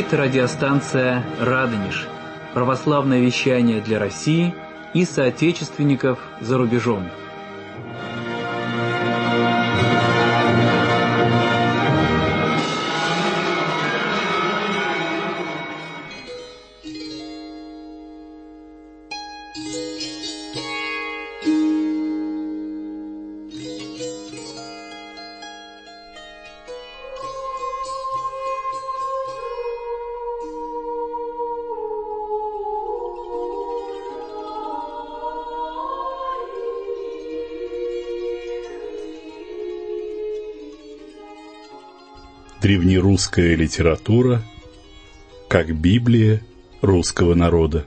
Это радиостанция «Радонеж», православное вещание для России и соотечественников за рубежом. Древнерусская литература как Библия русского народа.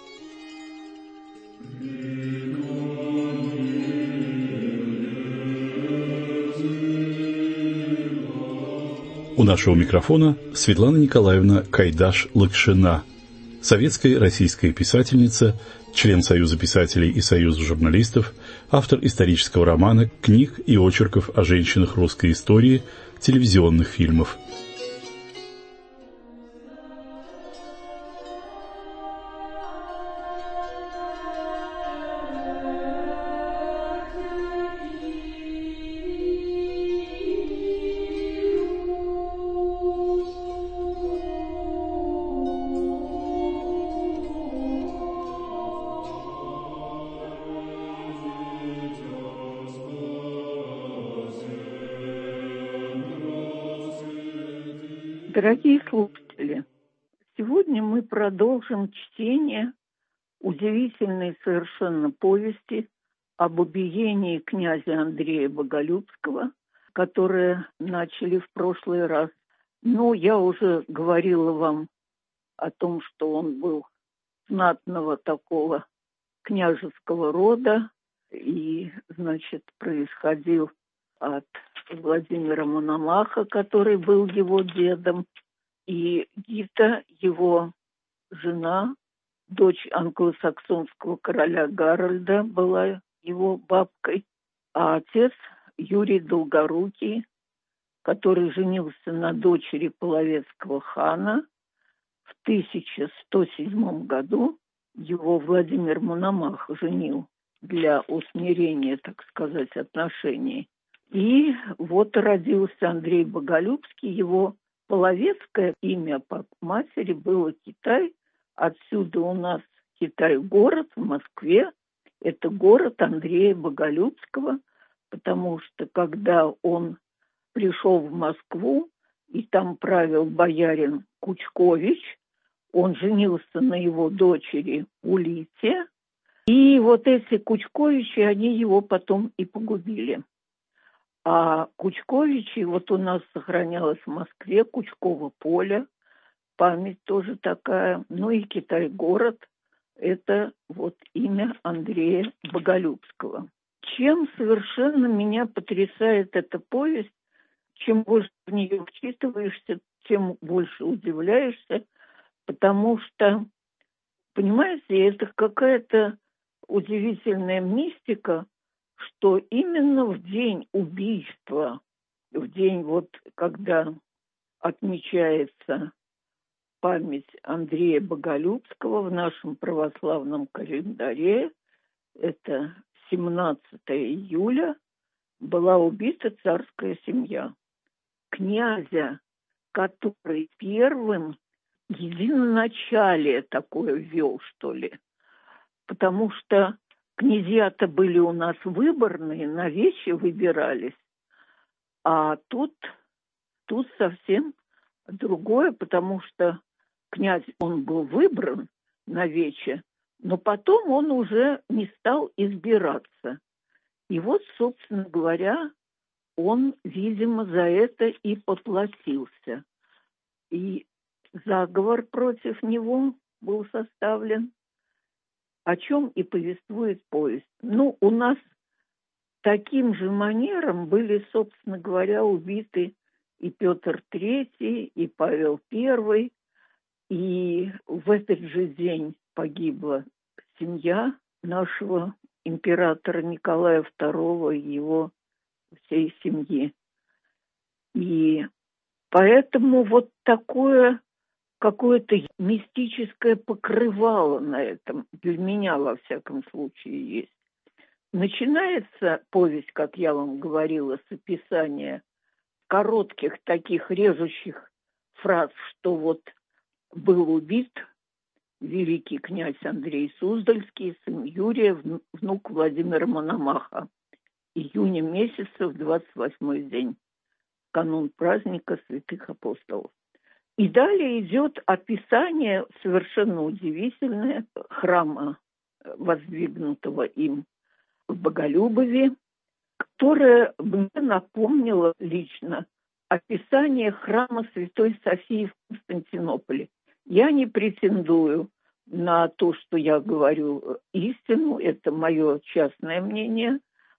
У нашего микрофона Светлана Николаевна Кайдаш-Лакшина, советская российская писательница, член Союза писателей и Союза журналистов, автор исторического романа, книг и очерков о женщинах русской истории, телевизионных фильмов. Дорогие слушатели, сегодня мы продолжим чтение удивительной совершенно повести об убиении князя Андрея Боголюбского, которое начали в прошлый раз. Но я уже говорила вам о том, что он был знатного такого княжеского рода и, значит, происходил от Владимира Мономаха, который был его дедом, и Гита, его жена, дочь англосаксонского короля Гарольда, была его бабкой, а отец Юрий Долгорукий, который женился на дочери половецкого хана, в 1107 году его Владимир Мономах женил для усмирения, так сказать, отношений. И вот родился Андрей Боголюбский, его половецкое имя по матери было Китай, отсюда у нас Китай-город в Москве, это город Андрея Боголюбского, потому что когда он пришел в Москву, и там правил боярин Кучкович, он женился на его дочери Улите, и вот эти Кучковичи, они его потом и погубили. А Кучковичи, вот у нас сохранялось в Москве Кучково поле, память тоже такая, ну и Китай-город, это вот имя Андрея Боголюбского. Чем совершенно меня потрясает эта повесть, чем больше в нее вчитываешься, тем больше удивляешься, потому что, понимаете, это какая-то удивительная мистика, что именно в день убийства, в день вот, когда отмечается память Андрея Боголюбского в нашем православном календаре, это 17 июля, была убита царская семья. Князя, который первым единоначалие такое ввел, что ли, потому что князья-то были у нас выборные, на вечи выбирались. А тут совсем другое, потому что князь, он был выбран на вече, но потом он уже не стал избираться. И вот, собственно говоря, он, видимо, за это и поплатился. И заговор против него был составлен, о чем и повествует повесть. Ну, у нас таким же манером были, собственно говоря, убиты и Петр III, и Павел I, и в этот же день погибла семья нашего императора Николая II и его всей семьи. И поэтому вот такое какое-то мистическое покрывало на этом, для меня, во всяком случае, есть. Начинается повесть, как я вам говорила, с описания коротких таких режущих фраз, что вот был убит великий князь Андрей Суздальский, сын Юрия, внук Владимира Мономаха. Июня месяца, в 28-й день, канун праздника святых апостолов. И далее идет описание совершенно удивительное храма, воздвигнутого им в Боголюбове, которое мне напомнило лично описание храма Святой Софии в Константинополе. Я не претендую на то, что я говорю истину, это мое частное мнение,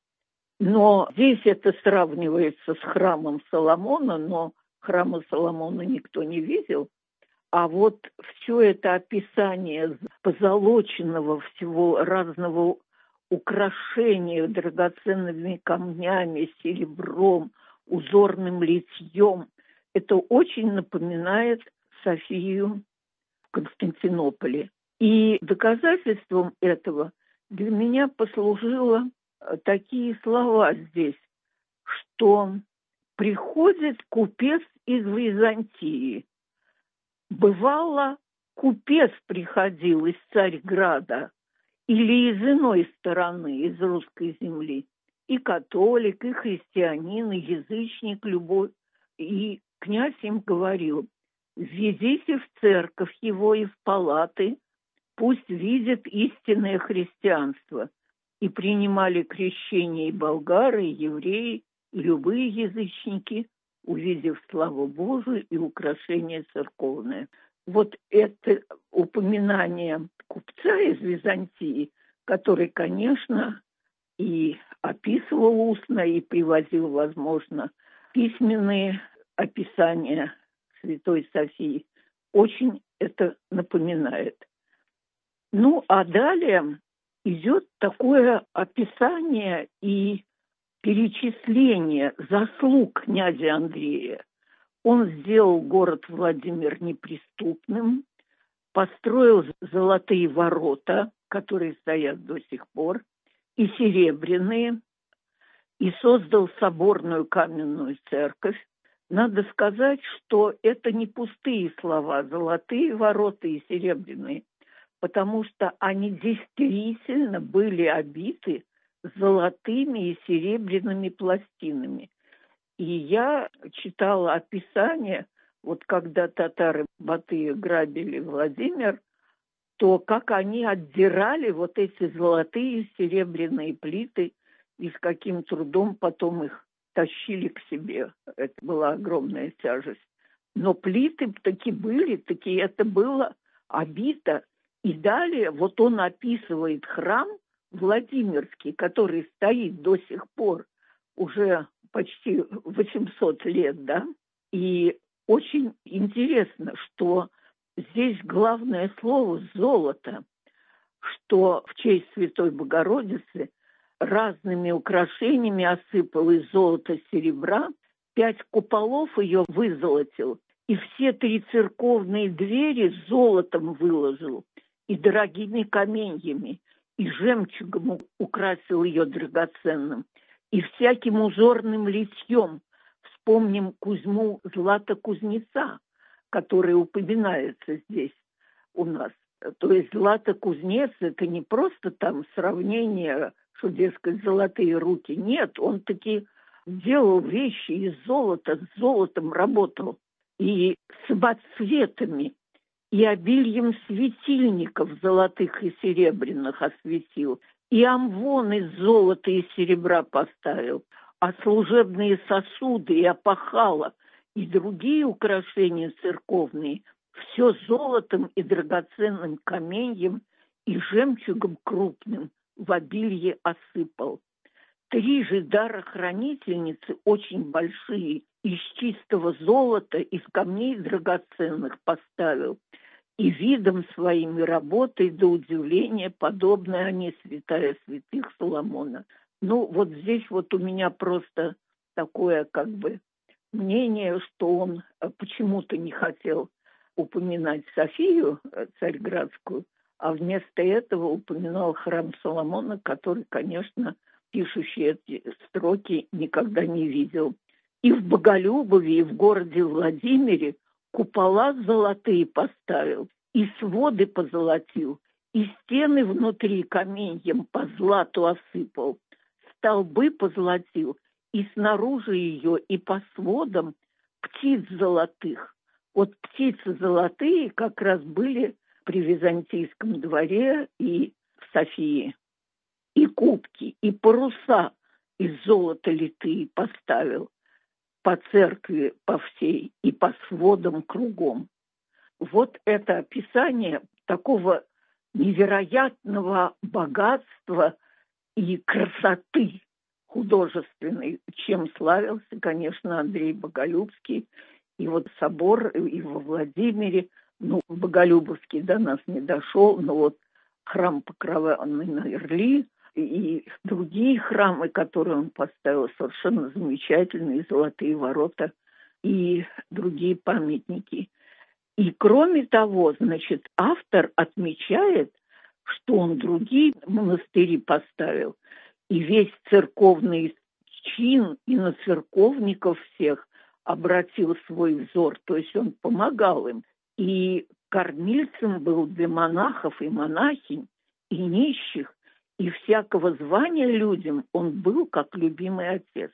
но здесь это сравнивается с храмом Соломона, но храма Соломона никто не видел. А вот все это описание позолоченного всего разного украшения драгоценными камнями, серебром, узорным литьем, это очень напоминает Софию в Константинополе. И доказательством этого для меня послужило такие слова здесь, что приходит купец из Византии. Бывало, купец приходил из Царьграда или из иной стороны, из русской земли. И католик, и христианин, и язычник любой. И князь им говорил: введите в церковь его и в палаты, пусть видит истинное христианство. И принимали крещение и болгары, и евреи, и любые язычники, увидев славу Божию и украшение церковное. Вот это упоминание купца из Византии, который, конечно, и описывал устно, и привозил, возможно, письменные описания Святой Софии, очень это напоминает. Ну, а далее идет такое описание и перечисление заслуг князя Андрея. Он сделал город Владимир неприступным, построил золотые ворота, которые стоят до сих пор, и серебряные, и создал соборную каменную церковь. Надо сказать, что это не пустые слова, золотые ворота и серебряные, потому что они действительно были обиты золотыми и серебряными пластинами. И я читала описание, вот когда татары-батыя грабили Владимир, то как они отдирали вот эти золотые серебряные плиты и с каким трудом потом их тащили к себе. Это была огромная тяжесть. Но плиты таки были, таки это было обито. И далее вот он описывает храм Владимирский, который стоит до сих пор уже почти 800 лет, да, и очень интересно, что здесь главное слово «золото», что в честь Святой Богородицы разными украшениями осыпал из золота, серебра, 5 куполов ее вызолотил, и все 3 церковные двери золотом выложил, и дорогими каменьями, и жемчугом украсил ее драгоценным, и всяким узорным литьем. Вспомним Кузьму Златокузнеца, который упоминается здесь у нас. То есть Златокузнец – это не просто там сравнение, что, дескать, золотые руки. Нет, он таки делал вещи из золота, с золотом работал. И самоцветами, и обильем светильников золотых и серебряных осветил, и амвон из золота и серебра поставил, а служебные сосуды и опахала, и другие украшения церковные, все золотом и драгоценным каменьем и жемчугом крупным в обилье осыпал. 3 же дарохранительницы очень большие, из чистого золота, из камней драгоценных поставил, и видом своим и работой до удивления подобны они святая святых Соломона. Ну, вот здесь вот у меня просто такое как бы мнение, что он почему-то не хотел упоминать Софию Царьградскую, а вместо этого упоминал храм Соломона, который, конечно, пишущий эти строки никогда не видел. И в Боголюбове, и в городе Владимире купола золотые поставил, и своды позолотил, и стены внутри каменьем по злату осыпал, столбы позолотил, и снаружи ее, и по сводам птиц золотых. Вот птицы золотые как раз были при Византийском дворе и в Софии. И кубки, и паруса из золота литые поставил по церкви, по всей, и по сводам кругом. Вот это описание такого невероятного богатства и красоты художественной, чем славился, конечно, Андрей Боголюбский. И вот собор и во Владимире, Боголюбовский до нас не дошел, но вот храм Покрова на Ирли и другие храмы, которые он поставил, совершенно замечательные, золотые ворота и другие памятники. И кроме того, значит, автор отмечает, что он другие монастыри поставил, и весь церковный чин и на церковников всех обратил свой взор, то есть он помогал им. И кормильцем был для монахов и монахинь, и нищих, и всякого звания людям он был как любимый отец.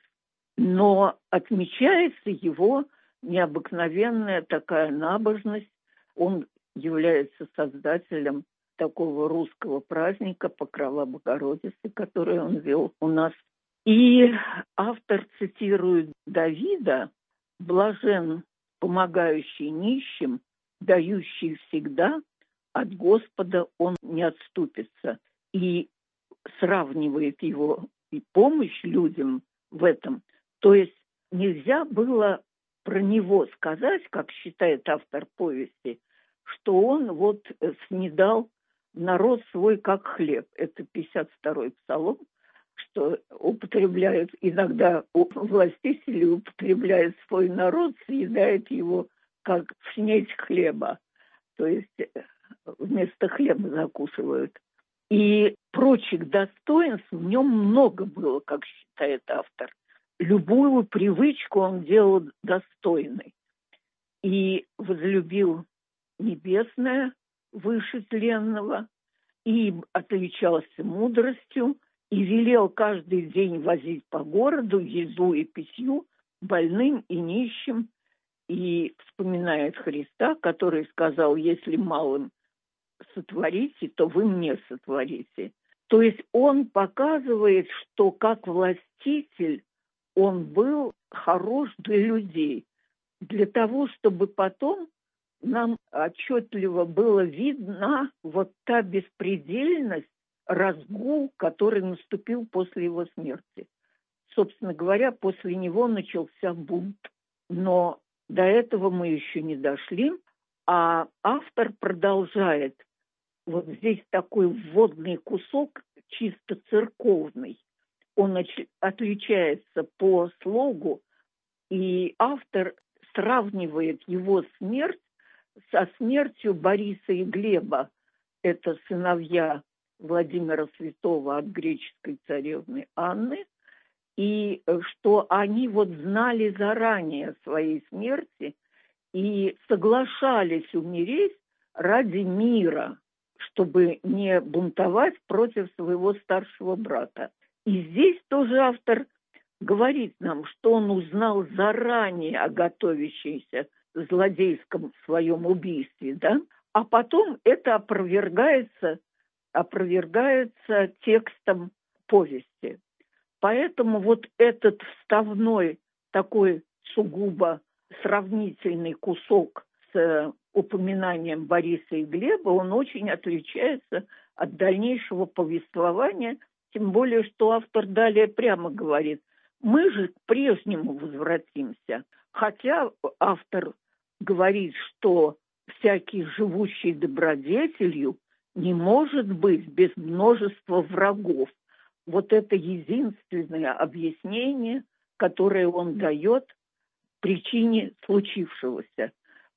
Но отмечается его необыкновенная такая набожность. Он является создателем такого русского праздника Покрова Богородицы, который он вел у нас. И автор цитирует Давида: «Блажен, помогающий нищим, дающий всегда, от Господа он не отступится». И сравнивает его и помощь людям в этом. То есть нельзя было про него сказать, как считает автор повести, что он вот снедал народ свой как хлеб. Это 52-й псалом, что употребляют иногда властители, употребляют свой народ, съедает его как снеть хлеба. То есть вместо хлеба закусывают. И прочих достоинств в нем много было, как считает автор. Любую привычку он делал достойной. И возлюбил небесное выше тленного, и отличался мудростью, и велел каждый день возить по городу еду и питью больным и нищим. И вспоминает Христа, который сказал: если малым сотворите, то вы мне сотворите. То есть он показывает, что как властитель он был хорош для людей, для того, чтобы потом нам отчетливо было видна вот та беспредельность, разгул, который наступил после его смерти. Собственно говоря, после него начался бунт. Но до этого мы еще не дошли, а автор продолжает. Вот здесь такой вводный кусок, чисто церковный. Он отличается по слогу, и автор сравнивает его смерть со смертью Бориса и Глеба. Это сыновья Владимира Святого от греческой царевны Анны. И что они вот знали заранее о своей смерти и соглашались умереть ради мира, чтобы не бунтовать против своего старшего брата. И здесь тоже автор говорит нам, что он узнал заранее о готовящемся злодейском своем убийстве, да? А потом это опровергается текстом повести. Поэтому вот этот вставной такой сугубо сравнительный кусок с упоминанием Бориса и Глеба, он очень отличается от дальнейшего повествования, тем более, что автор далее прямо говорит: мы же к прежнему возвратимся. Хотя автор говорит, что всякий живущий добродетелью не может быть без множества врагов. Вот это единственное объяснение, которое он дает причине случившегося.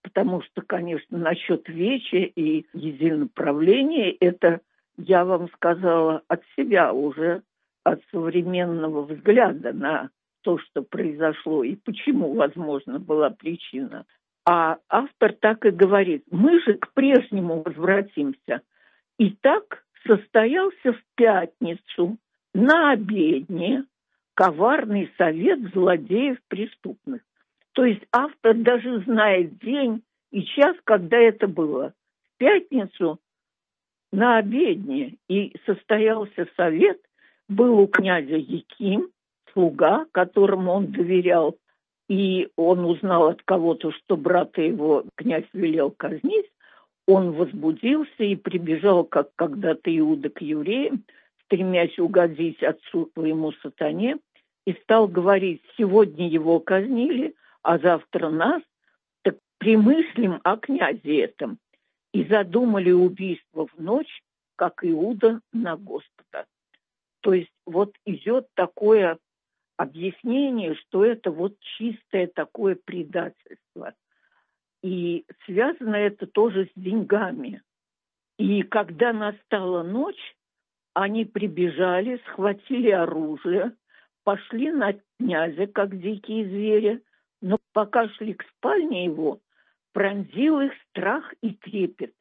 потому что, конечно, насчет веча и единоправления, это я вам сказала от себя уже, от современного взгляда на то, что произошло и почему, возможно, была причина. А автор так и говорит: мы же к прежнему возвратимся. И так состоялся в пятницу на обедне коварный совет злодеев преступных. То есть автор даже знает день и час, когда это было. В пятницу на обедне и состоялся совет. Был у князя Яким, слуга, которому он доверял, и он узнал от кого-то, что брата его князь велел казнить. Он возбудился и прибежал, как когда-то Иуда к евреям, стремясь угодить отцу своему сатане, и стал говорить: сегодня его казнили, а завтра нас, так примыслим о князе этом. И задумали убийство в ночь, как Иуда на Господа. То есть вот идет такое объяснение, что это вот чистое такое предательство. И связано это тоже с деньгами. И когда настала ночь, они прибежали, схватили оружие, пошли на князя, как дикие звери, но пока шли к спальне его, пронзил их страх и трепет.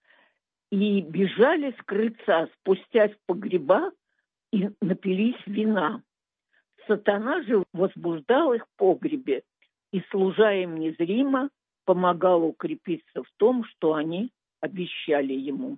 И бежали с крыльца, спустясь в погреба, и напились вина. Сатана же возбуждал их в погребе и, служа им незримо, помогал укрепиться в том, что они обещали ему.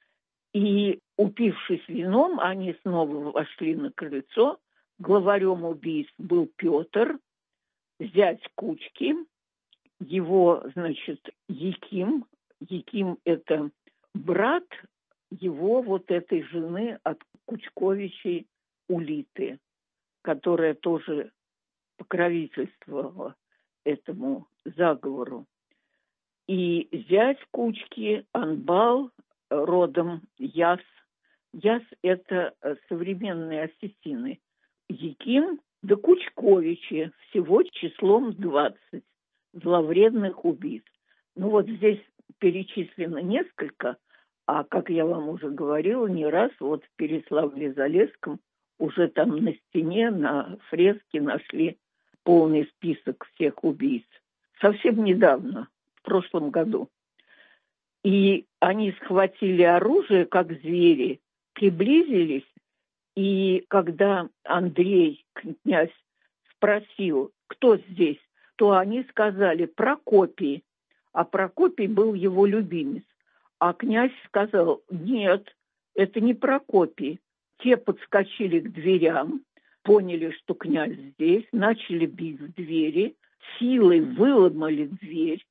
И, упившись вином, они снова вошли на крыльцо. Главарем убийств был Петр, зять Кучки, его, значит, Яким. Яким – это брат его вот этой жены от Кучковичей Улиты, которая тоже покровительствовала этому заговору. И зять Кучки Анбал, родом Яс. Яс – это современные осетины. Яким да Кучковичи, всего числом 20 зловредных убийств. Ну вот здесь перечислено несколько, а, как я вам уже говорила, не раз вот в Переславле-Залесском уже там на стене, на фреске нашли полный список всех убийств. Совсем недавно, в прошлом году. И они схватили оружие, как звери, приблизились, и когда Андрей, князь, спросил, кто здесь, то они сказали: Прокопий. А Прокопий был его любимец. А князь сказал: нет, это не Прокопий. Те подскочили к дверям, поняли, что князь здесь, начали бить в двери, силой выломали дверь.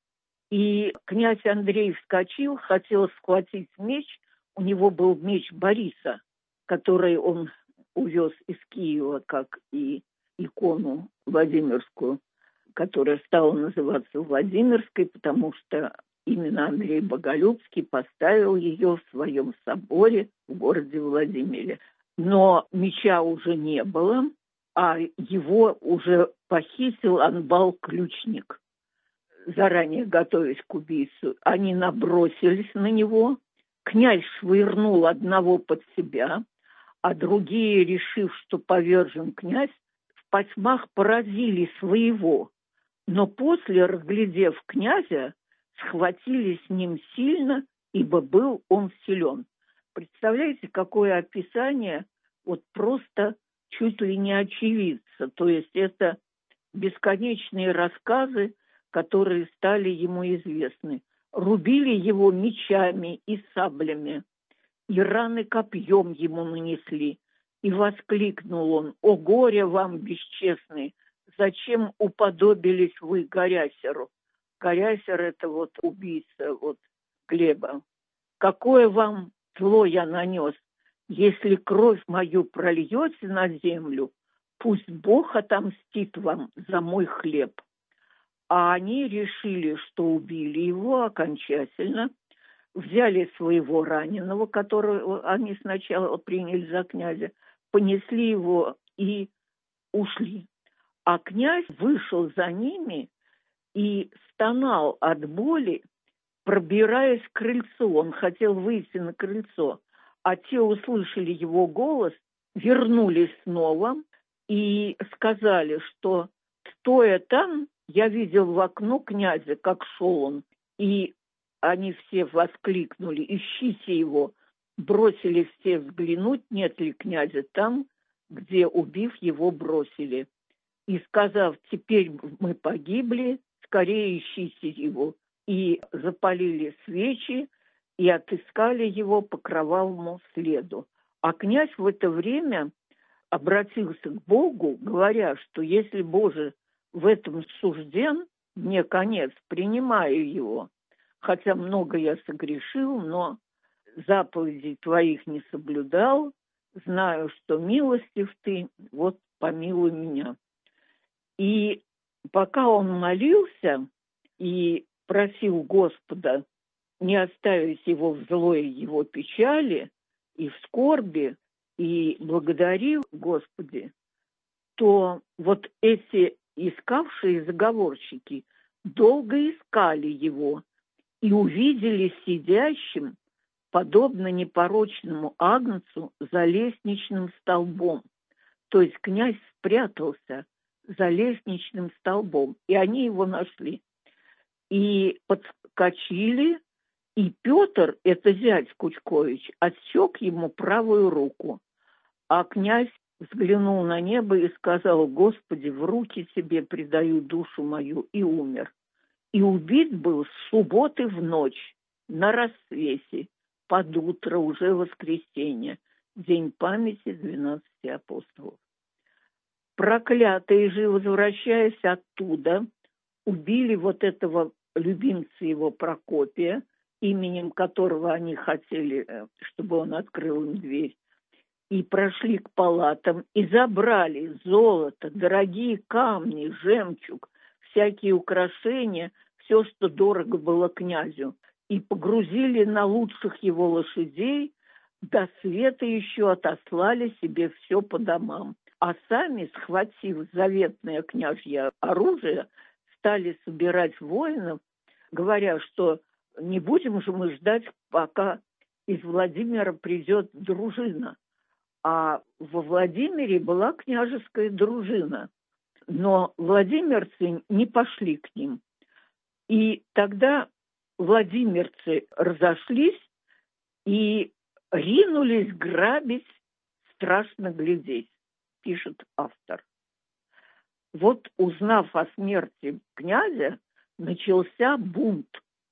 И князь Андрей вскочил, хотел схватить меч. У него был меч Бориса, который он увез из Киева, как и икону Владимирскую, которая стала называться Владимирской, потому что именно Андрей Боголюбский поставил ее в своем соборе в городе Владимире. Но меча уже не было, а его уже похитил Анбал-ключник, заранее готовясь к убийству. Они набросились на него. Князь швырнул одного под себя, а другие, решив, что повержен князь, в потьмах поразили своего. Но после, разглядев князя, схватили с ним сильно, ибо был он силен. Представляете, какое описание, вот просто чуть ли не очевидца. То есть это бесконечные рассказы, которые стали ему известны. Рубили его мечами и саблями, и раны копьем ему нанесли. И воскликнул он: «О горе вам, бесчестный! Зачем уподобились вы Горясеру?» Горясер – это вот убийца вот Глеба. «Какое вам зло я нанес? Если кровь мою прольете на землю, пусть Бог отомстит вам за мой хлеб». А они решили, что убили его окончательно, взяли своего раненого, которого они сначала приняли за князя, понесли его и ушли. А князь вышел за ними и стонал от боли, пробираясь к крыльцу. Он хотел выйти на крыльцо, а те услышали его голос, вернулись снова и сказали, что, стоя там, я видел в окно князя, как шел он, и они все воскликнули: «Ищите его!» Бросились все взглянуть, нет ли князя там, где, убив его, бросили. И сказав: «Теперь мы погибли, скорее ищите его». И запалили свечи, и отыскали его по кровавому следу. А князь в это время обратился к Богу, говоря, что если Боже в этом сужден, мне конец, принимаю его. Хотя много я согрешил, но заповедей твоих не соблюдал, знаю, что милостив ты, вот помилуй меня. И пока он молился и просил Господа не оставить его в злой его печали и в скорби, и благодарил Господи, то вот эти искавшие заговорщики долго искали его и увидели сидящим, подобно непорочному агнцу, за лестничным столбом. То есть князь спрятался за лестничным столбом, и они его нашли. И подскочили, и Петр, это зять Кучкович, отсек ему правую руку. А князь взглянул на небо и сказал: «Господи, в руки тебе предаю душу мою», и умер. И убит был с субботы в ночь, на рассвете, под утро уже воскресенье, день памяти 12 апостолов. Проклятые же, возвращаясь оттуда, убили вот этого любимца его Прокопия, именем которого они хотели, чтобы он открыл им дверь, и прошли к палатам, и забрали золото, дорогие камни, жемчуг, всякие украшения, все, что дорого было князю, и погрузили на лучших его лошадей, до света еще отослали себе все по домам. А сами, схватив заветное княжье оружие, стали собирать воинов, говоря, что не будем же мы ждать, пока из Владимира придет дружина. А во Владимире была княжеская дружина, но владимирцы не пошли к ним. И тогда владимирцы разошлись и ринулись грабить, страшно глядеть, пишет автор. Вот, узнав о смерти князя, начался бунт,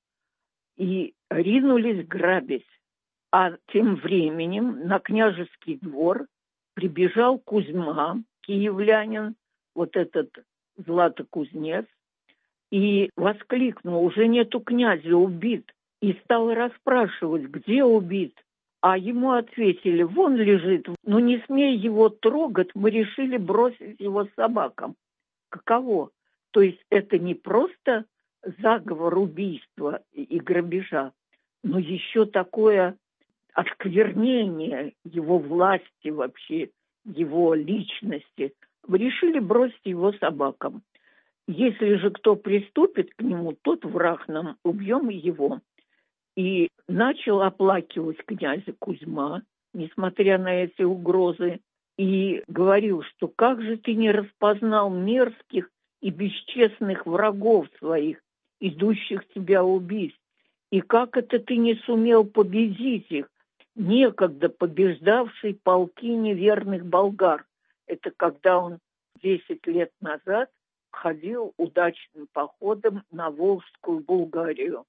и ринулись грабить. А тем временем на княжеский двор прибежал Кузьма, киевлянин, вот этот Златокузнец, и воскликнул: «Уже нету князя, убит!» И стал расспрашивать, где убит. А ему ответили: «Вон лежит, но не смей его трогать, мы решили бросить его собакам». Каково? То есть это не просто заговор убийства и грабежа, но еще такое осквернение его власти вообще, его личности. Вы решили бросить его собакам. Если же кто приступит к нему, тот враг нам, убьем его. И начал оплакивать князя Кузьма, несмотря на эти угрозы, и говорил, что как же ты не распознал мерзких и бесчестных врагов своих, идущих тебя убить, и как это ты не сумел победить их, некогда побеждавший полки неверных болгар. Это когда он 10 лет назад ходил удачным походом на Волжскую Булгарию.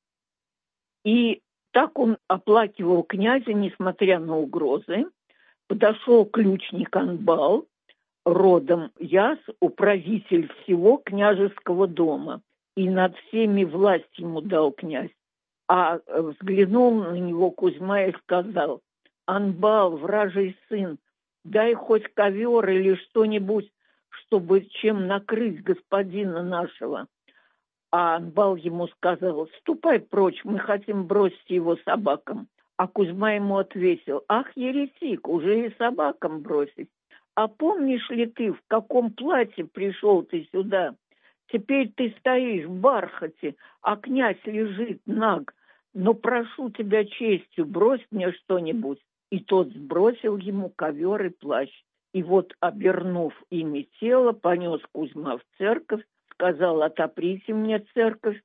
И так он оплакивал князя, несмотря на угрозы. Подошел ключник Анбал, родом Яс, управитель всего княжеского дома, и над всеми власть ему дал князь. А взглянул на него Кузьма и сказал: «Анбал, вражий сын, дай хоть ковер или что-нибудь, чтобы чем накрыть господина нашего». А Анбал ему сказал: «Ступай прочь, мы хотим бросить его собакам». А Кузьма ему ответил: «Ах, еретик, уже и собакам бросить. А помнишь ли ты, в каком платье пришел ты сюда? Теперь ты стоишь в бархате, а князь лежит наг. Но прошу тебя честью, брось мне что-нибудь». И тот сбросил ему ковер и плащ. И вот, обернув ими тело, понес Кузьма в церковь, сказал: «Отоприте мне церковь».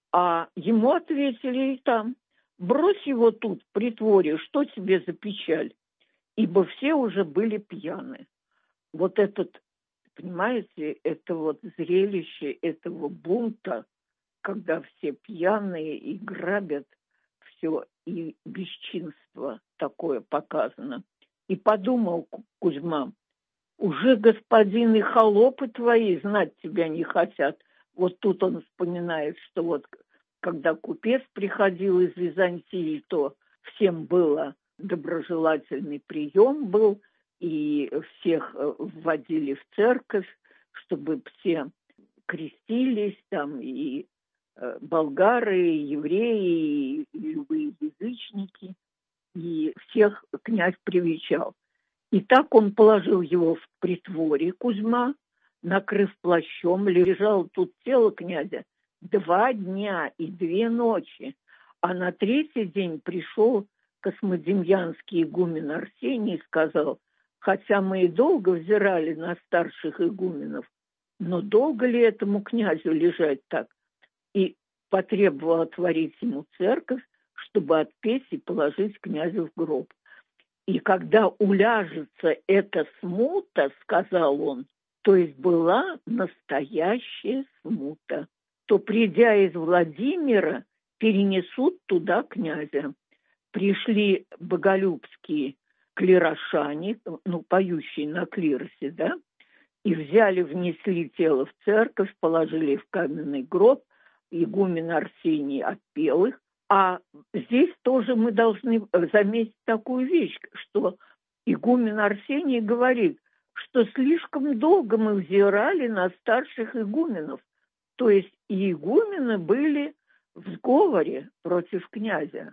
А ему ответили и там: «Брось его тут, в притворе, что тебе за печаль?» Ибо все уже были пьяны. Вот этот, понимаете, это вот зрелище этого бунта, когда все пьяные и грабят все, и бесчинство такое показано. И подумал Кузьма: уже господин и холопы твои знать тебя не хотят. Вот тут он вспоминает, что вот когда купец приходил из Византии, то всем было доброжелательный прием был, и всех вводили в церковь, чтобы все крестились, там и болгары, и евреи, и любые язычники, и всех князь привечал. И так он положил его в притворе, Кузьма, накрыв плащом, лежал тут тело князя 2 дня и 2 ночи, а на 3-й день пришел космодемьянский игумен Арсений и сказал: «Хотя мы и долго взирали на старших игуменов, но долго ли этому князю лежать так?» И потребовал отворить ему церковь, чтобы отпеть и положить князю в гроб. И когда уляжется эта смута, сказал он, то есть была настоящая смута, то, придя из Владимира, перенесут туда князя. Пришли боголюбские клирошане, поющие на клиросе, да, и взяли, внесли тело в церковь, положили в каменный гроб. Игумен Арсений отпел их. А здесь тоже мы должны заметить такую вещь, что игумен Арсений говорит, что слишком долго мы взирали на старших игуменов. То есть и игумены были в сговоре против князя,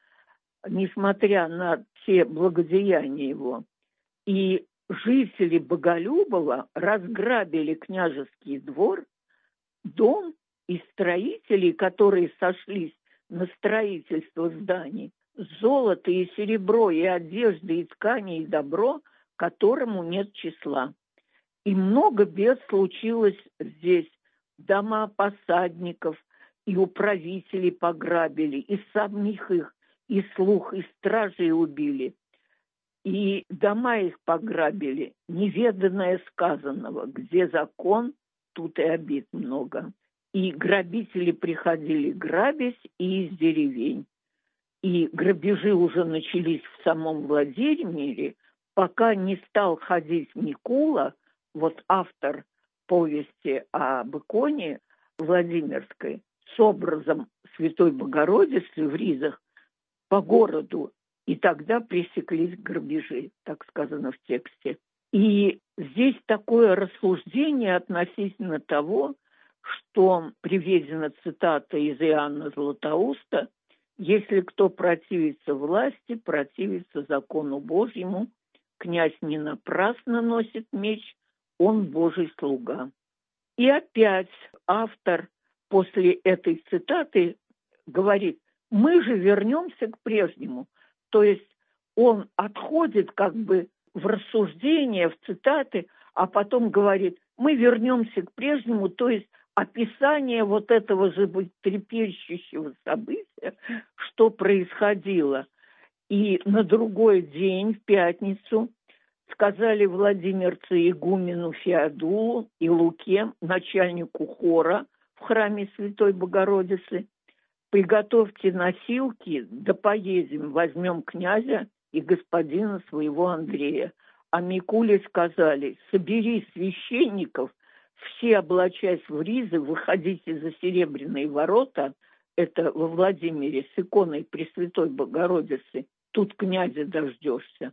несмотря на все благодеяния его. И жители Боголюбова разграбили княжеский двор, дом, и строителей, которые сошлись на строительство зданий, золото и серебро, и одежды, и ткани, и добро, которому нет числа. И много бед случилось здесь. Дома посадников и управителей пограбили, и самих их, и слуг, и стражей убили. И дома их пограбили, неведанное сказанного, где закон, тут и обид много. И грабители приходили грабить и из деревень. И грабежи уже начались в самом Владимире, пока не стал ходить Микула, вот автор повести об иконе Владимирской, с образом Святой Богородицы в ризах по городу. И тогда пресеклись грабежи, так сказано в тексте. И здесь такое рассуждение относительно того, что приведена цитата из Иоанна Златоуста: «Если кто противится власти, противится закону Божьему, князь не напрасно носит меч, он Божий слуга». И опять автор после этой цитаты говорит: мы же вернемся к прежнему. То есть он отходит как бы в рассуждение, в цитаты, а потом говорит: мы вернемся к прежнему, то есть описание вот этого животрепещущего события, что происходило. И на другой день, в пятницу, сказали владимирцы игумену Феодулу и Луке, начальнику хора в храме Святой Богородицы: приготовьте носилки, да поедем, возьмем князя и господина своего Андрея. А Микуле сказали: собери священников, все, облачаясь в ризы, выходите за серебряные ворота, это во Владимире, с иконой Пресвятой Богородицы, тут князя дождешься.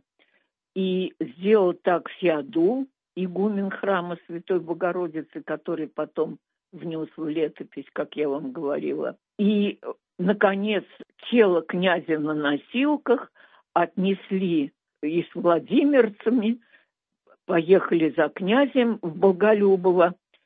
И сделал так Феодул, игумен храма Святой Богородицы, который потом внес в летопись, как я вам говорила. И, наконец, тело князя на носилках отнесли и с владимирцами, поехали за князем в Боголюбово,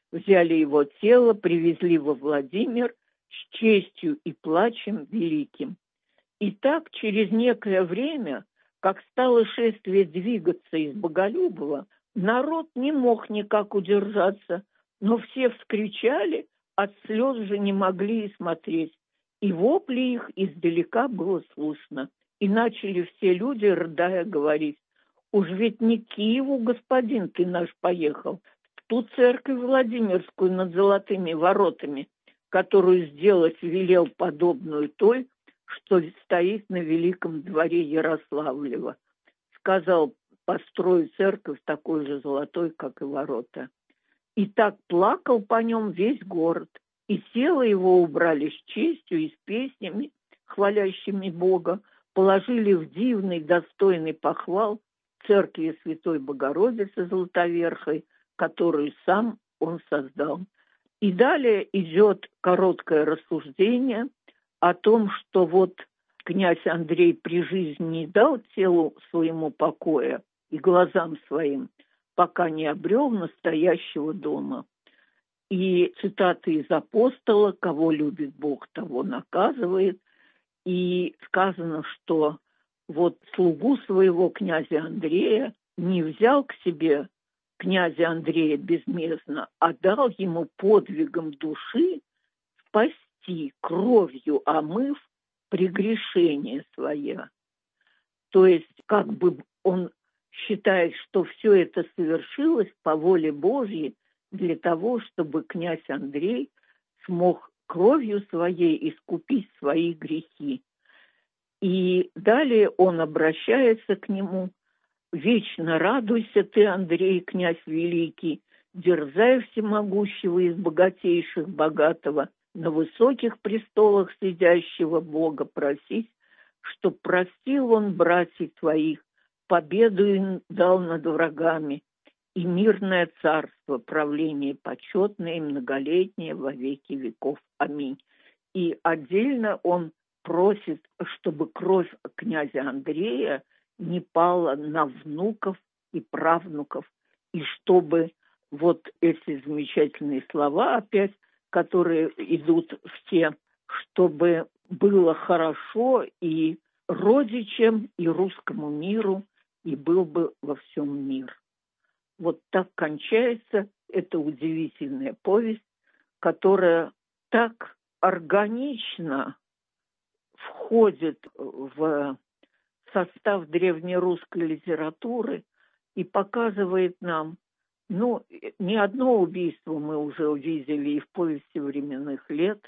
взяли его тело, привезли во Владимир с честью и плачем великим. И так через некое время, как стало шествие двигаться из Боголюбова, народ не мог никак удержаться, но все вскричали, от слез же не могли и смотреть. И вопли их издалека было слышно. И начали все люди, рыдая, говорить: «Уж ведь не к Киеву, господин, ты наш поехал, в ту церковь Владимирскую над золотыми воротами, которую сделать велел подобную той, что стоит на великом дворе Ярославлева. Сказал, построю церковь такой же золотой, как и ворота». И так плакал по нем весь город. И тело его убрали с честью и с песнями, хвалящими Бога, положили в дивный, достойный похвал церкви Святой Богородицы Золотоверхой, которую сам он создал. И далее идет короткое рассуждение о том, что вот князь Андрей при жизни не дал телу своему покоя и глазам своим, пока не обрел настоящего дома. И цитаты из апостола: «Кого любит Бог, того наказывает». И сказано, что вот слугу своего князя Андрея не взял к себе князя Андрея безмездно, а дал ему подвигом души спасти, кровью омыв прегрешение свое. То есть как бы он считает, что все это совершилось по воле Божьей для того, чтобы князь Андрей смог кровью своей искупить свои грехи. И далее он обращается к нему: «Вечно радуйся ты, Андрей, князь великий, дерзай всемогущего из богатейших богатого, на высоких престолах сидящего Бога просить, чтоб простил он братьев твоих, победу им дал над врагами, и мирное царство, правление почетное и многолетнее во веки веков. Аминь». И отдельно он просит, чтобы кровь князя Андрея не пала на внуков и правнуков, и чтобы вот эти замечательные слова опять, которые идут в те, чтобы было хорошо и родичам, и русскому миру, и был бы во всем мир. Вот так кончается эта удивительная повесть, которая так органично входит в состав древнерусской литературы и показывает нам, не одно убийство мы уже увидели и в «Повести временных лет»,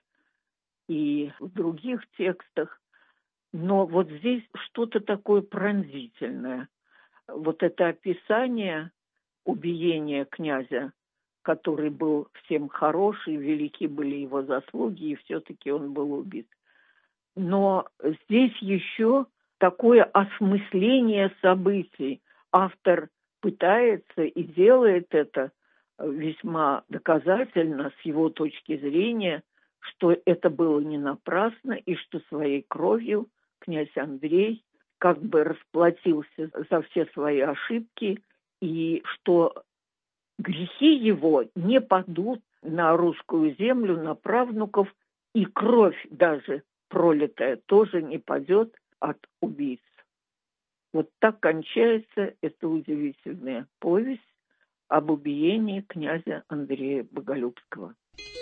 и в других текстах, но вот здесь что-то такое пронзительное. Вот это описание убиения князя, который был всем хороший, велики были его заслуги, и все-таки он был убит. Но здесь еще такое осмысление событий. Автор пытается и делает это весьма доказательно с его точки зрения, что это было не напрасно, и что своей кровью князь Андрей как бы расплатился за все свои ошибки, и что грехи его не падут на русскую землю, на правнуков, и кровь даже пролитая тоже не падет от убийц. Вот так кончается эта удивительная повесть об убиении князя Андрея Боголюбского.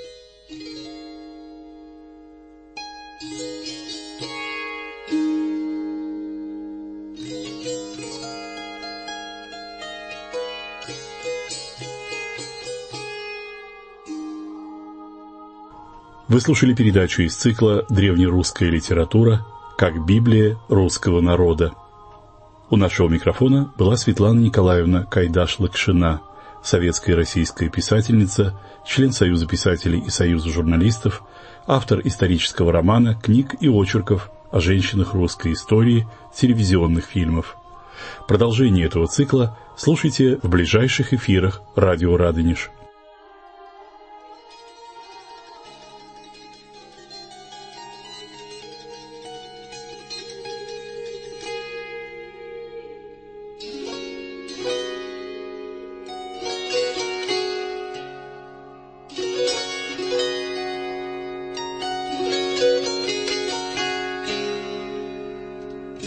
Вы слушали передачу из цикла «Древнерусская литература. Как Библия русского народа». У нашего микрофона была Светлана Николаевна Кайдаш-Лакшина, советская и российская писательница, член Союза писателей и Союза журналистов, автор исторического романа, книг и очерков о женщинах русской истории, телевизионных фильмов. Продолжение этого цикла слушайте в ближайших эфирах радио «Радонеж».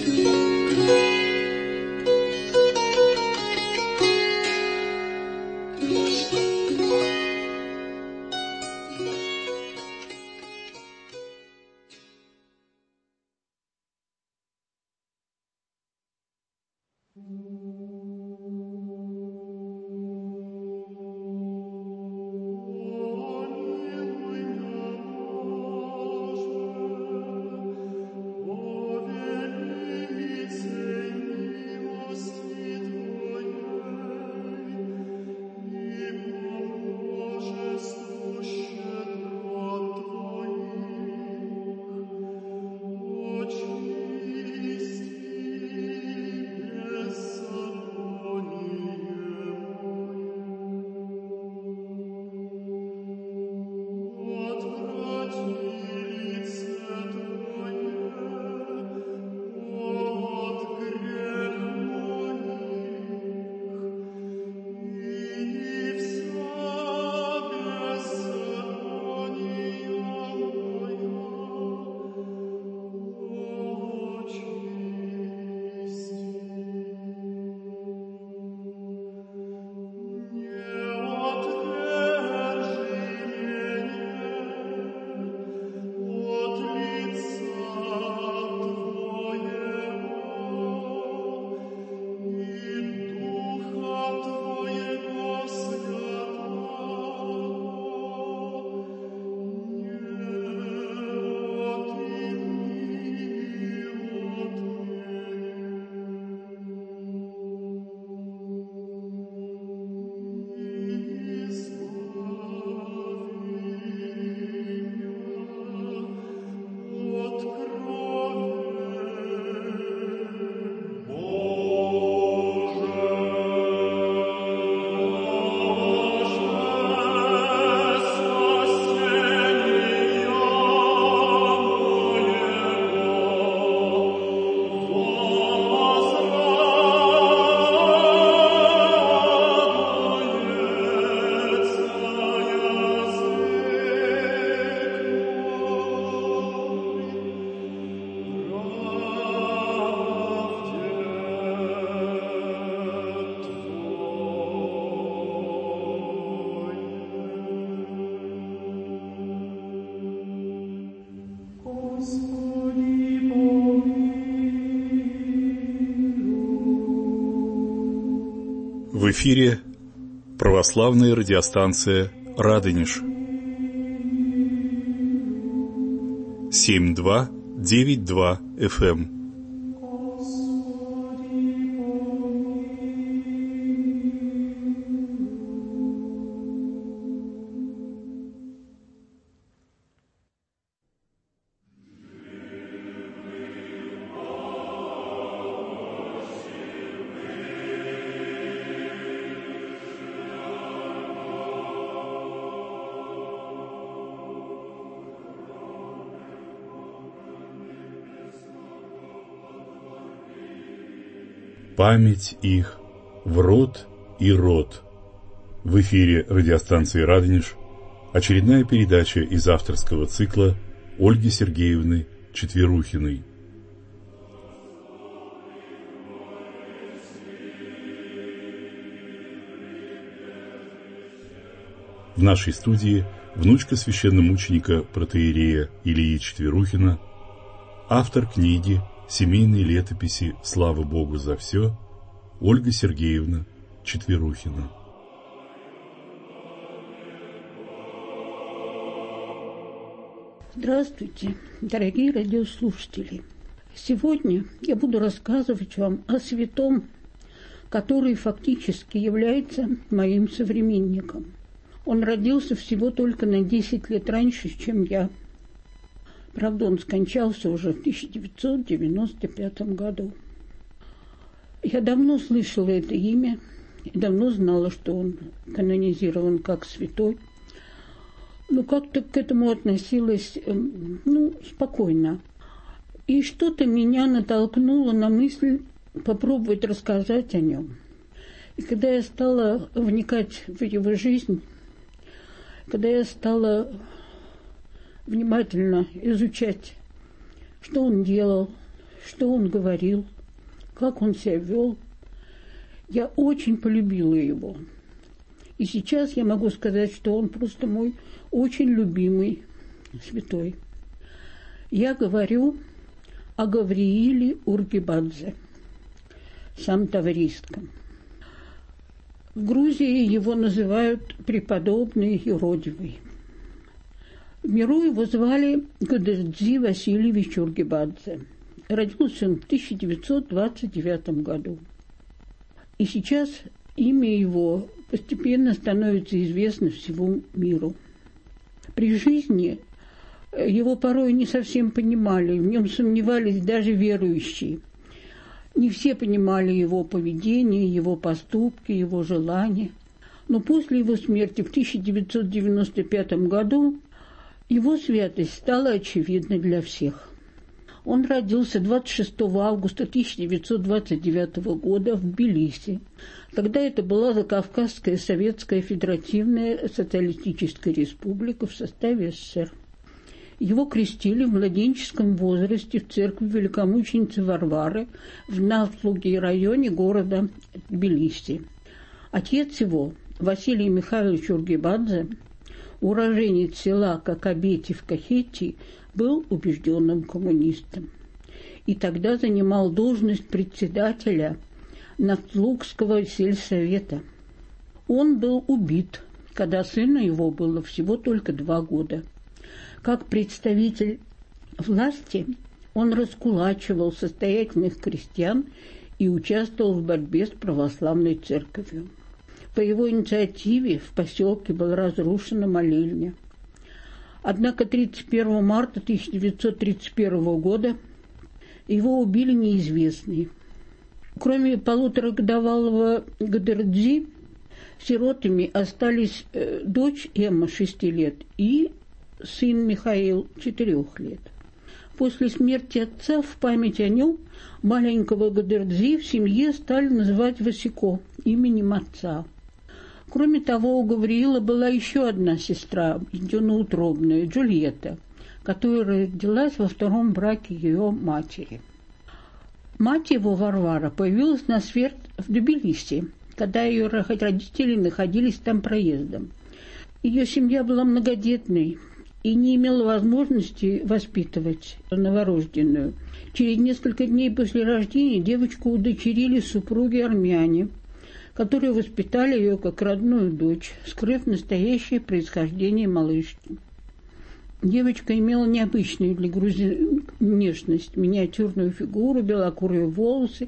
В эфире православная радиостанция «Радонеж». 7292 FM. Память их в род и род. В эфире радиостанции «Радонеж» очередная передача из авторского цикла Ольги Сергеевны Четверухиной. В нашей студии внучка священномученика протоиерея Ильи Четверухина, автор книги «Семейные летописи. Слава Богу за все» Ольга Сергеевна Четверухина. Здравствуйте, дорогие радиослушатели! Сегодня я буду рассказывать вам о святом, который фактически является моим современником. Он родился всего только на 10 лет раньше, чем я. Правда, он скончался уже в 1995 году. Я давно слышала это имя и давно знала, что он канонизирован как святой. Но как-то к этому относилась, спокойно. И что-то меня натолкнуло на мысль попробовать рассказать о нем. И когда я стала вникать в его жизнь, когда я стала внимательно изучать, что он делал, что он говорил, как он себя вел. Я очень полюбила его. И сейчас я могу сказать, что он просто мой очень любимый святой. Я говорю о Гаврииле Ургибадзе, самтавристском. В Грузии его называют преподобный юродивый. В миру его звали Гадырдзи Васильевич Ургибадзе. Родился он в 1929 году. И сейчас имя его постепенно становится известно всему миру. При жизни его порой не совсем понимали, в нем сомневались даже верующие. Не все понимали его поведение, его поступки, его желания. Но после его смерти в 1995 году его святость стала очевидной для всех. Он родился 26 августа 1929 года в Тбилиси. Тогда это была Закавказская Советская Федеративная Социалистическая Республика в составе СССР. Его крестили в младенческом возрасте в церкви Великомученицы Варвары в Навлуге районе города Тбилиси. Отец его, Василий Михайлович Ургибадзе, уроженец села Какабети в Кахетии, был убежденным коммунистом. И тогда занимал должность председателя Навлугского сельсовета. Он был убит, когда сыну его было всего только 2 года. Как представитель власти он раскулачивал состоятельных крестьян и участвовал в борьбе с православной церковью. По его инициативе в поселке была разрушена молельня. Однако 31 марта 1931 года его убили неизвестные. Кроме 1,5-годовалого Гадырдзи, сиротами остались дочь Эмма 6 лет и сын Михаил 4 лет. После смерти отца в память о нем маленького Гадырдзи в семье стали называть Васико именем отца. Кроме того, у Гавриила была еще одна сестра, единоутробная, Джульетта, которая родилась во 2-м браке ее матери. Мать его, Варвара, появилась на свет в Тбилиси, когда ее родители находились там проездом. Ее семья была многодетной и не имела возможности воспитывать новорожденную. Через несколько дней после рождения девочку удочерили супруги-армяне, которые воспитали ее как родную дочь, скрыв настоящее происхождение малышки. Девочка имела необычную для Грузии внешность, миниатюрную фигуру, белокурые волосы,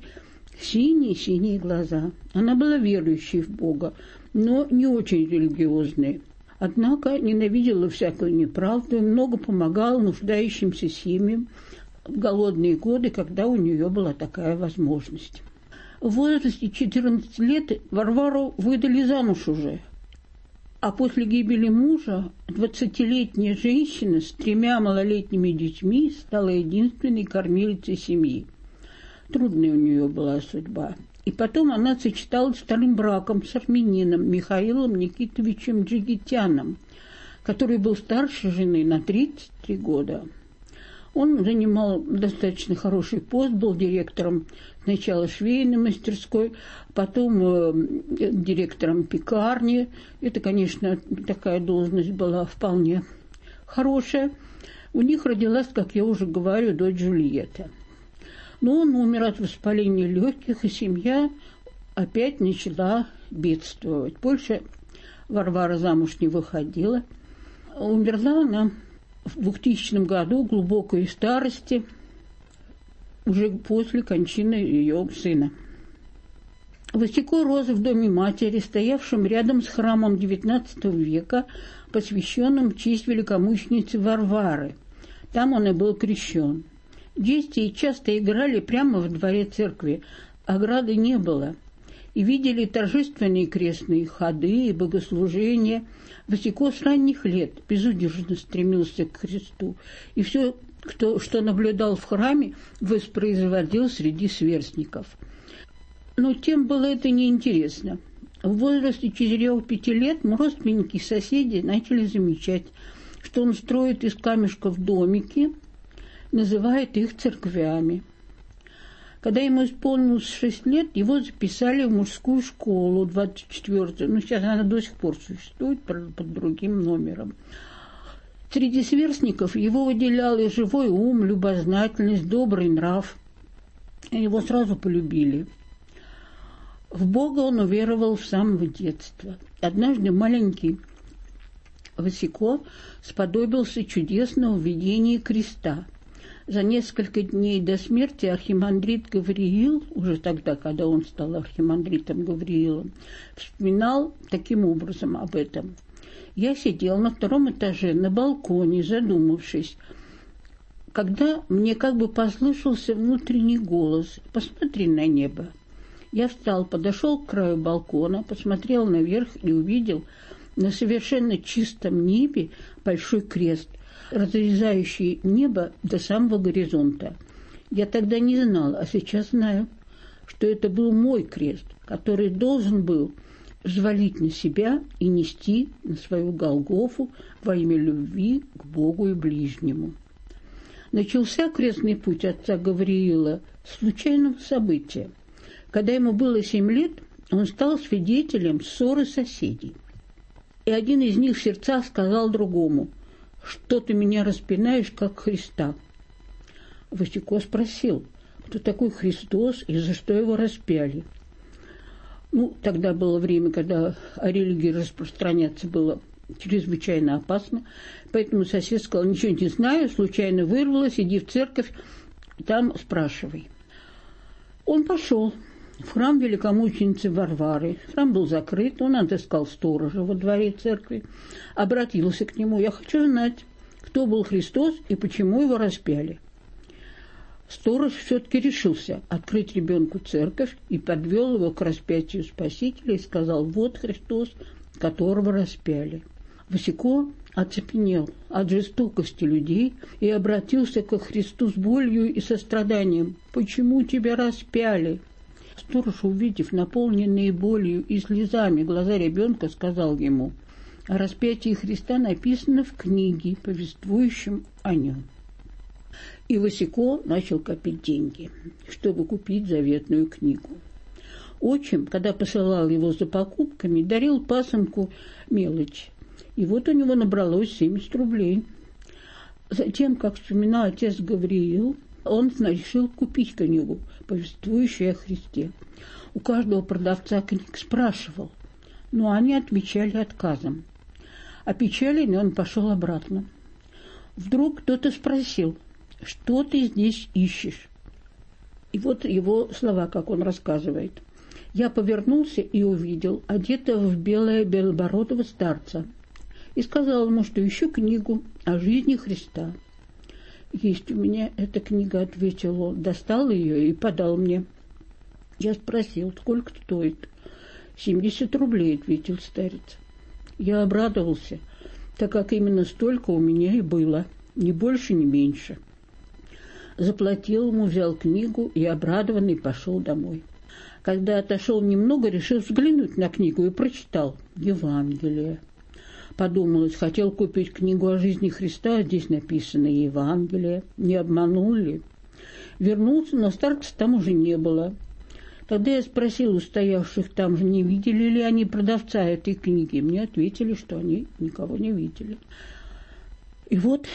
синие глаза. Она была верующей в Бога, но не очень религиозной. Однако ненавидела всякую неправду и много помогала нуждающимся семьям в голодные годы, когда у нее была такая возможность. В возрасте 14 лет Варвару выдали замуж уже, а после гибели мужа 20-летняя женщина с 3 малолетними детьми стала единственной кормилицей семьи. Трудная у нее была судьба. И потом она сочеталась 2-м браком с армянином Михаилом Никитовичем Джигитяном, который был старше жены на 33 года. Он занимал достаточно хороший пост, был директором сначала швейной мастерской, потом директором пекарни. Это, конечно, такая должность была вполне хорошая. У них родилась, как я уже говорю, дочь Джульетта. Но он умер от воспаления легких, и семья опять начала бедствовать. Больше Варвара замуж не выходила. Умерла она в 2000 году глубокой старости, уже после кончины ее сына. Васико рос в доме матери, стоявшем рядом с храмом XIX века, посвященным в честь великомученицы Варвары. Там он и был крещен. Дети часто играли прямо во дворе церкви, ограды не было, и видели торжественные крестные ходы и богослужения. Васико с ранних лет безудержно стремился к Христу, и все, что наблюдал в храме, воспроизводил среди сверстников. Но тем было это неинтересно. В возрасте 4-5 лет родственники и соседи начали замечать, что он строит из камешков домики, называет их церквями. Когда ему исполнилось 6 лет, его записали в мужскую школу 24-ю. Сейчас она до сих пор существует под другим номером. Среди сверстников его выделял и живой ум, любознательность, добрый нрав. Его сразу полюбили. В Бога он уверовал с самого детства. Однажды маленький Васико сподобился чудесного видения креста. За несколько дней до смерти архимандрит Гавриил, уже тогда, когда он стал архимандритом Гавриилом, вспоминал таким образом об этом. Я сидел на 2-м этаже на балконе, задумавшись, когда мне как бы послышался внутренний голос: «Посмотри на небо». Я встал, подошел к краю балкона, посмотрел наверх и увидел на совершенно чистом небе большой крест, разрезающий небо до самого горизонта. Я тогда не знал, а сейчас знаю, что это был мой крест, который должен был взвалить на себя и нести на свою Голгофу во имя любви к Богу и ближнему. Начался крестный путь отца Гавриила с случайного события. Когда ему было 7 лет, он стал свидетелем ссоры соседей. И один из них в сердцах сказал другому: «Что ты меня распинаешь, как Христа?» Васико спросил, кто такой Христос и за что его распяли. Тогда было время, когда о религии распространяться было чрезвычайно опасно, поэтому сосед сказал: «Ничего не знаю, случайно вырвалась, иди в церковь, там спрашивай». Он пошел в храм великомученицы Варвары. Храм был закрыт, он отыскал сторожа во дворе церкви, обратился к нему: «Я хочу знать, кто был Христос и почему его распяли». Сторож все-таки решился открыть ребенку церковь и подвел его к распятию Спасителя и сказал: «Вот Христос, которого распяли». Васико оцепенел от жестокости людей и обратился ко Христу с болью и состраданием: «Почему тебя распяли?» Сторож, увидев наполненные болью и слезами глаза ребенка, сказал ему: «О распятии Христа написано в книге, повествующем о нем». И Васико начал копить деньги, чтобы купить заветную книгу. Отчим, когда посылал его за покупками, дарил пасынку мелочь. И вот у него набралось 70 рублей. Затем, как вспоминал отец Гавриил, он решил купить книгу, повествующую о Христе. У каждого продавца книг спрашивал, но они отвечали отказом. Опечаленный он пошел обратно. Вдруг кто-то спросил: «Что ты здесь ищешь?» И вот его слова, как он рассказывает. «Я повернулся и увидел одетого в белое белобородого старца и сказал ему, что ищу книгу о жизни Христа». «Есть у меня эта книга», — ответил он, достал ее и подал мне. Я спросил: «Сколько стоит?» 70 рублей, — ответил старец. Я обрадовался, так как именно столько у меня и было, ни больше, ни меньше. Заплатил ему, взял книгу и, обрадованный, пошел домой. Когда отошел немного, решил взглянуть на книгу и прочитал Евангелие. Подумалось, хотел купить книгу о жизни Христа, а здесь написано Евангелие. Не обманул ли? Вернулся, но старца там уже не было. Тогда я спросил у стоявших там же, не видели ли они продавца этой книги. Мне ответили, что они никого не видели. И вот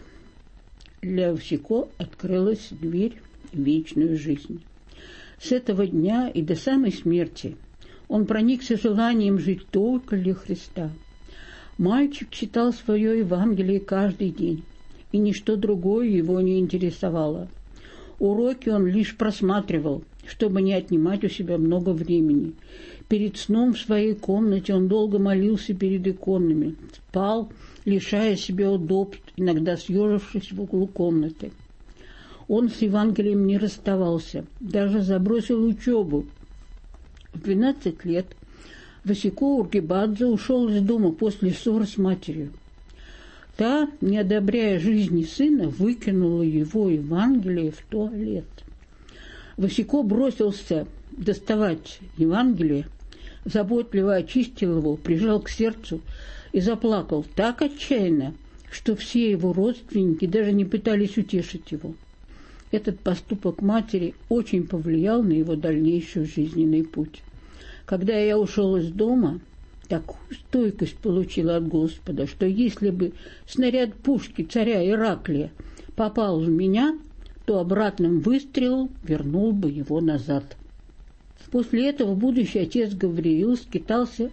для Васико открылась дверь в вечную жизнь. С этого дня и до самой смерти он проникся желанием жить только для Христа. Мальчик читал свое Евангелие каждый день, и ничто другое его не интересовало. Уроки он лишь просматривал, чтобы не отнимать у себя много времени. Перед сном в своей комнате он долго молился перед иконами, спал, лишая себя удобств, иногда съежившись в углу комнаты. Он с Евангелием не расставался, даже забросил учебу. В 12 лет Васико Ургибадзе ушел из дома после ссоры с матерью. Та, не одобряя жизни сына, выкинула его Евангелие в туалет. Васико бросился доставать Евангелие, заботливо очистил его, прижал к сердцу и заплакал так отчаянно, что все его родственники даже не пытались утешить его. Этот поступок матери очень повлиял на его дальнейший жизненный путь. Когда я ушел из дома, такую стойкость получил от Господа, что если бы снаряд пушки царя Ираклия попал в меня, то обратным выстрелом вернул бы его назад. После этого будущий отец Гавриил скитался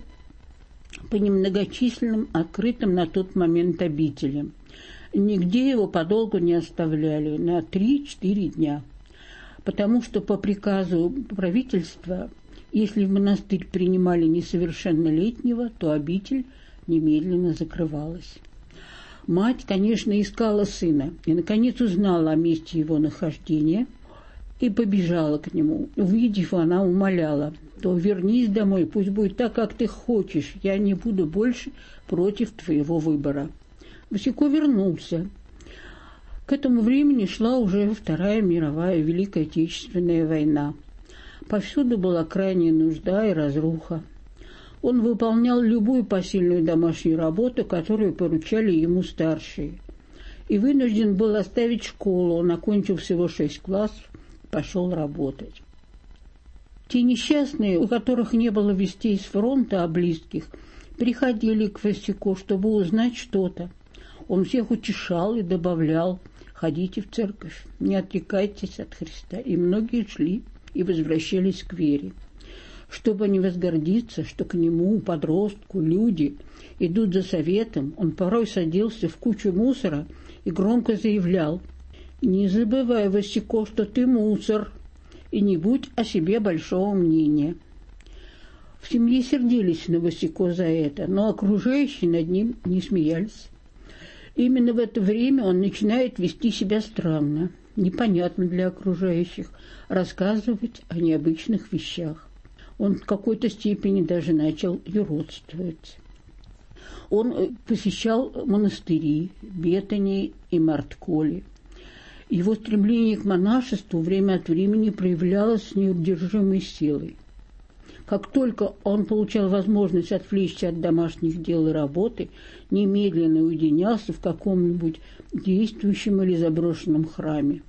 по немногочисленным, открытым на тот момент обителям. Нигде его подолгу не оставляли, на 3-4 дня, потому что по приказу правительства, если в монастырь принимали несовершеннолетнего, то обитель немедленно закрывалась. Мать, конечно, искала сына и, наконец, узнала о месте его нахождения и побежала к нему. Увидев, она умоляла: «То вернись домой, пусть будет так, как ты хочешь, я не буду больше против твоего выбора». Васико вернулся. К этому времени шла уже Вторая мировая Великая Отечественная война. Повсюду была крайняя нужда и разруха. Он выполнял любую посильную домашнюю работу, которую поручали ему старшие. И вынужден был оставить школу. Он окончил всего 6 классов и пошел работать. Те несчастные, у которых не было вестей с фронта о близких, приходили к Васико, чтобы узнать что-то. Он всех утешал и добавлял: «Ходите в церковь, не отрекайтесь от Христа». И многие шли и возвращались к вере. Чтобы не возгордиться, что к нему, подростку, люди идут за советом, он порой садился в кучу мусора и громко заявлял: «Не забывай, Васико, что ты мусор, и не будь о себе большого мнения». В семье сердились на Васико за это, но окружающие над ним не смеялись. Именно в это время он начинает вести себя странно, непонятно для окружающих, рассказывать о необычных вещах. Он в какой-то степени даже начал юродствовать. Он посещал монастыри Бетани и Мартколи. Его стремление к монашеству время от времени проявлялось с неудержимой силой. Как только он получал возможность отвлечься от домашних дел и работы, немедленно уединялся в каком-нибудь действующем или заброшенном храме.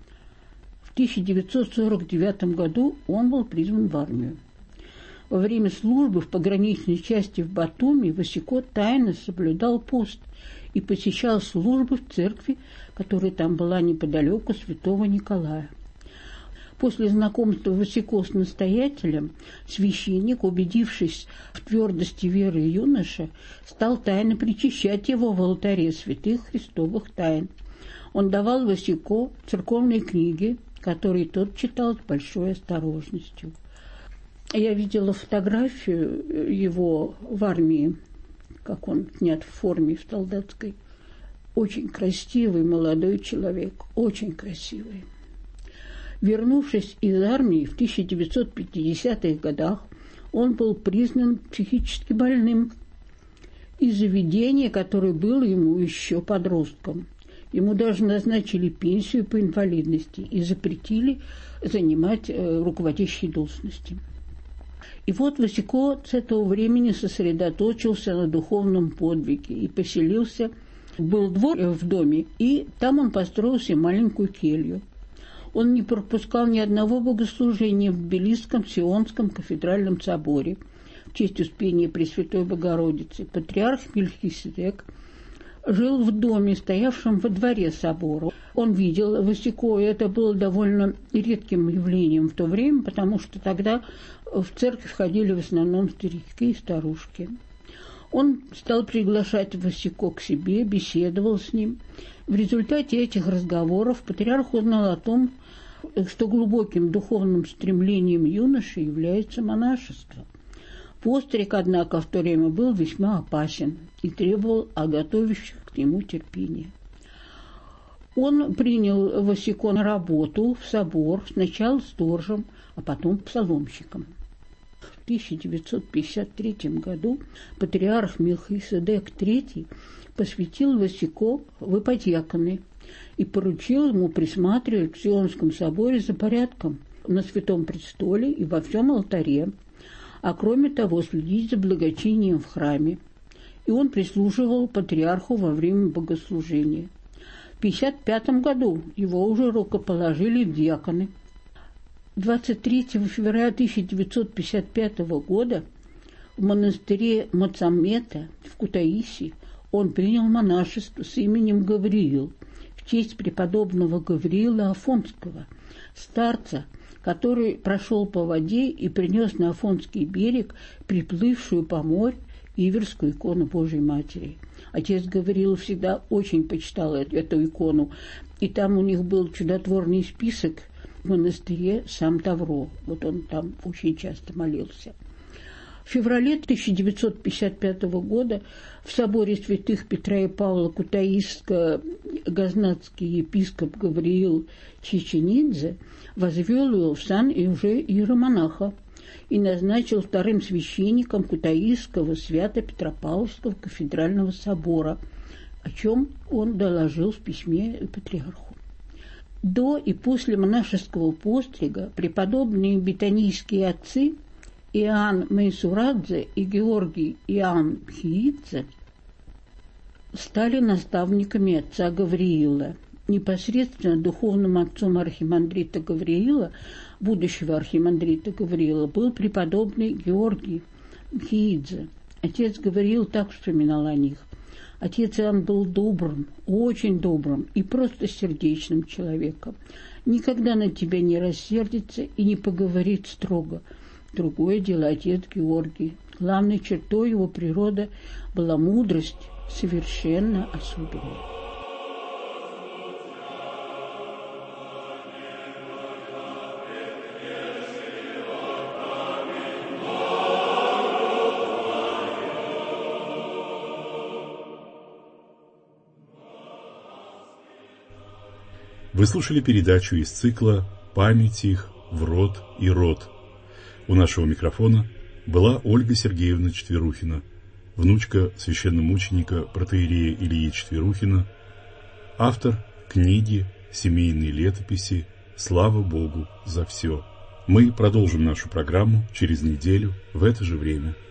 В 1949 году он был призван в армию. Во время службы в пограничной части в Батуми Васико тайно соблюдал пост и посещал службы в церкви, которая там была неподалеку Святого Николая. После знакомства Васико с настоятелем, священник, убедившись в твердости веры юноши, стал тайно причащать его в алтаре святых христовых тайн. Он давал Васико церковные книги, которые тот читал с большой осторожностью. Я видела фотографию его в армии, как он снят в форме в солдатской. Очень красивый молодой человек, очень красивый. Вернувшись из армии в 1950-х годах, он был признан психически больным из заведения, которое было ему еще подростком. Ему даже назначили пенсию по инвалидности и запретили занимать руководящие должности. И вот Васико с этого времени сосредоточился на духовном подвиге и поселился, был двор в доме, и там он построил себе маленькую келью. Он не пропускал ни одного богослужения в Тбилисском Сионском кафедральном соборе в честь Успения Пресвятой Богородицы. Патриарх Мельхиседек жил в доме, стоявшем во дворе собора. Он видел Васико, и это было довольно редким явлением в то время, потому что тогда в церковь ходили в основном старики и старушки. Он стал приглашать Васико к себе, беседовал с ним. В результате этих разговоров патриарх узнал о том, что глубоким духовным стремлением юноши является монашество. Постриг, однако, в то время был весьма опасен и требовал от готовящих к нему терпения. Он принял Васико на работу в собор, сначала сторожем, а потом псаломщиком. В 1953 году патриарх Мелхиседек III посвятил Васико в иподьяконы и поручил ему присматривать в Сионском соборе за порядком на Святом Престоле и во всем алтаре, а кроме того следить за благочинием в храме. И он прислуживал патриарху во время богослужения. 1955 году его уже рукоположили в диаконы. 23 февраля 1955 года в монастыре Моцамета в Кутаиси он принял монашество с именем Гавриил в честь преподобного Гавриила Афонского, старца, который прошел по воде и принес на Афонский берег приплывшую по морю Иверскую икону Божьей Матери. Отец Гавриил всегда очень почитал эту икону, и там у них был чудотворный список в монастыре Сам-Тавро. Вот он там очень часто молился. В феврале 1955 года в соборе святых Петра и Павла Кутаисско-Газнатский епископ Гавриил Чеченидзе возвел его в сан и уже иеромонаха и назначил вторым священником Кутаисского Свято-Петропавловского кафедрального собора, о чем он доложил в письме патриарху. До и после монашеского пострига преподобные бетанийские отцы Иоанн Мейсурадзе и Георгий Иоанн Пхиидзе стали наставниками отца Гавриила. Непосредственно духовным отцом архимандрита Гавриила, будущего архимандрита Гавриила, был преподобный Георгий Пхиидзе. Отец Гавриил так вспоминал о них. Отец Иоанн был добрым, очень добрым и просто сердечным человеком. Никогда на тебя не рассердится и не поговорит строго. Другое дело отец Георгий. Главной чертой его природы была мудрость, совершенно особенная. Вы слушали передачу из цикла «Память их в род и род». У нашего микрофона была Ольга Сергеевна Четверухина, внучка священномученика протоиерея Ильи Четверухина, автор книги «Семейные летописи. Слава Богу за все». Мы продолжим нашу программу через неделю в это же время.